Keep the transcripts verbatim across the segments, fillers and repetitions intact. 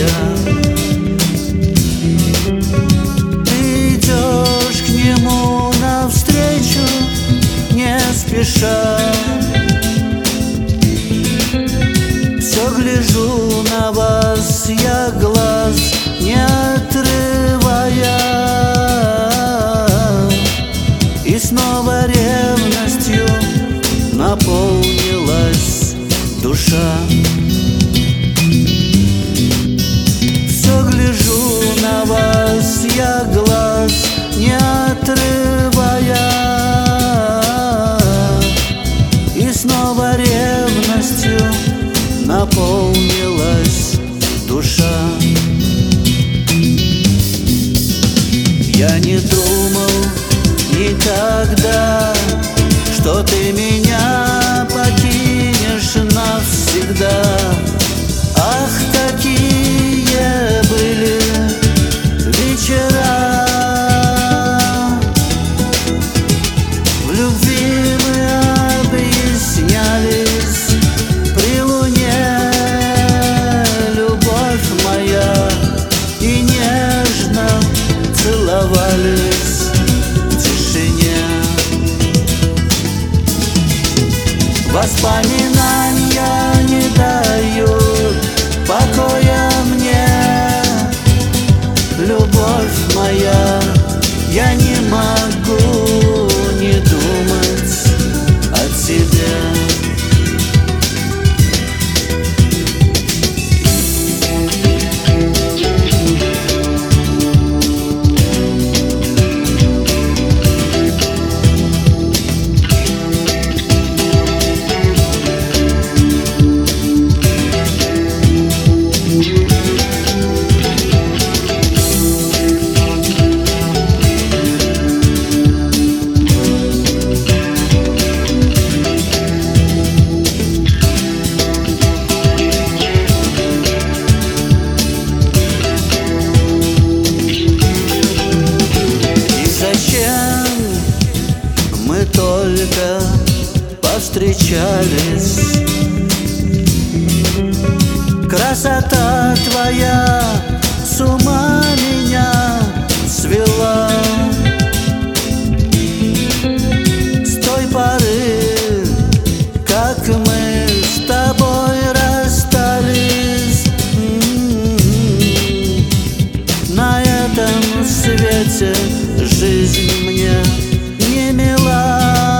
моя. Ты идешь к нему навстречу не спеша. Все гляжу на вас я глаз не отрывая, и снова ревностью наполнилась душа. Все гляжу на вас я глаз не отрывая, и снова ревностью наполнилась душа. Я не думал никогда, что ты меня покинешь навсегда. Ах, какие были вечера! В любви мы объяснялись при луне, любовь моя, и нежно целовались в тишине. Воспоминания не дают покоя мне, любовь моя, я не могу не думать о тебе. Мы только повстречались. Красота твоя с ума меня свела. С той поры, как мы с тобой расстались, на этом свете жизнь мне не мила.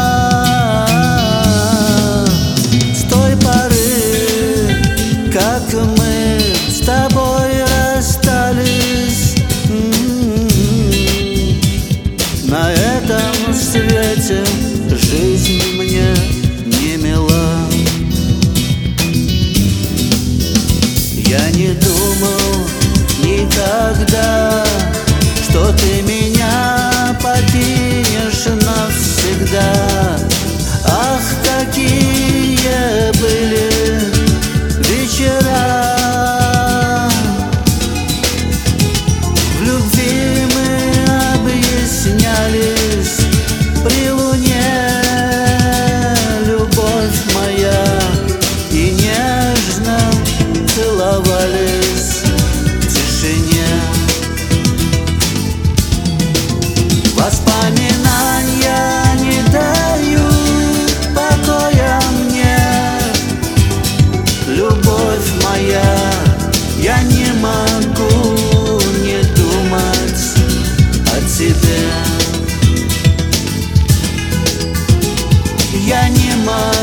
С той поры, как мы с тобой расстались, на этом свете жизнь мне не мила. Я не думал никогда, что ты меня покинешь навсегда. Ах, какие были вечера! В любви мы объяснялись при луне, любовь моя, и нежно целовались в тишине. Воспоминания не дают покоя мне, любовь моя, я не могу не думать о тебе. Я не могу